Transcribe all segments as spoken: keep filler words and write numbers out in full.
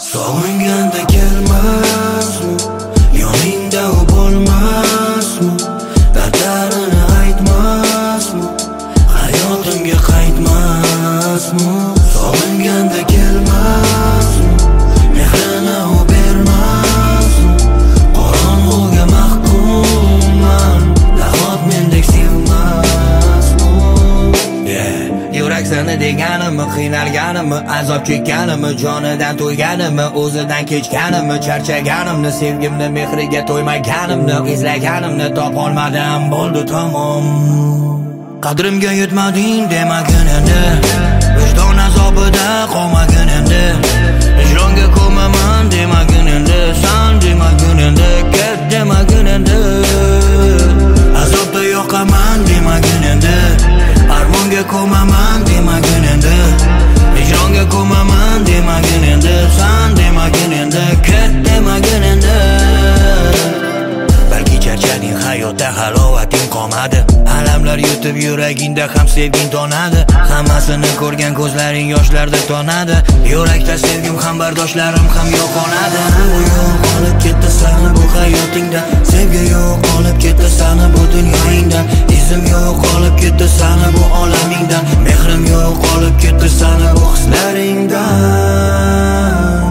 Sog'inganda kelmasmi, yoningda u bo'lmasmi, dardlarini aytmasmi, hayotimga qaytmasmi. Sog'inganda kelmasmi, mehrini u bermasmi, qorong'uga mahkumman, nahot mendek sevmasmi? Yeah. Yurak seni deganimi, qiynalganimi, azob chekkanimi, jonidan to'yganimi, o'zidan kechganimi, charchaganimni, sevgimni, mehriga to'ymaganimni, izlaganimni topolmadim, bo'ldi tamom. Qadrimga yetmading demagin endi, vijdon azobida qolmagin endi, ijronga ko'maman demagin endi, san demagin endi, ket demagin endi, azobda yoqaman demagin endi, armonga ko'maman demagin endi, ijronga ko'maman demagin endi, san demagin endi, ket demagin endi. Balki charchading hayotda, halovating qolmadi, alamlar yutib yuragingda ham sevging tonadi, hammasini ko'rgan ko'zlaring yoshlarda tonadi, yurakda sevgim ham bardoshlarim ham yo'qoladi. Bu yo'q olib ketdi sani bu hayotingdan, sevgi yo'q olib ketdi sani bu dunyoingdan, izim yo'q olib ketdi sani bu olamingdan, mehrim yo'q olib ketdi sani bu hislaringdan,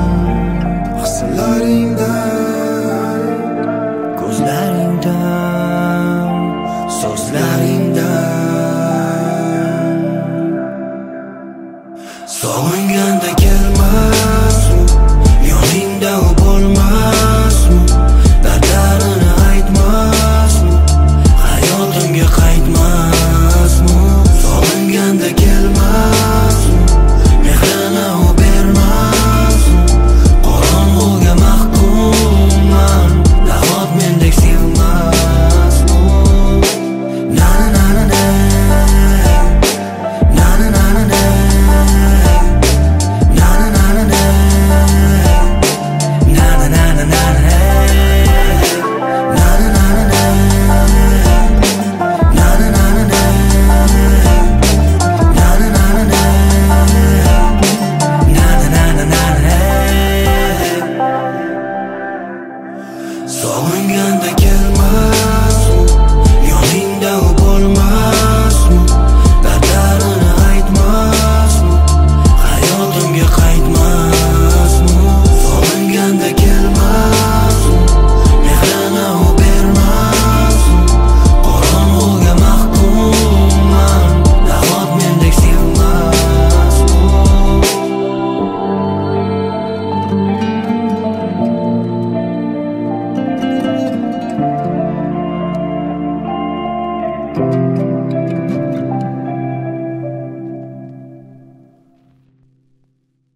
hislaringdan, ko'zlaringdan, so'zlaringdan. Sog'inganda kel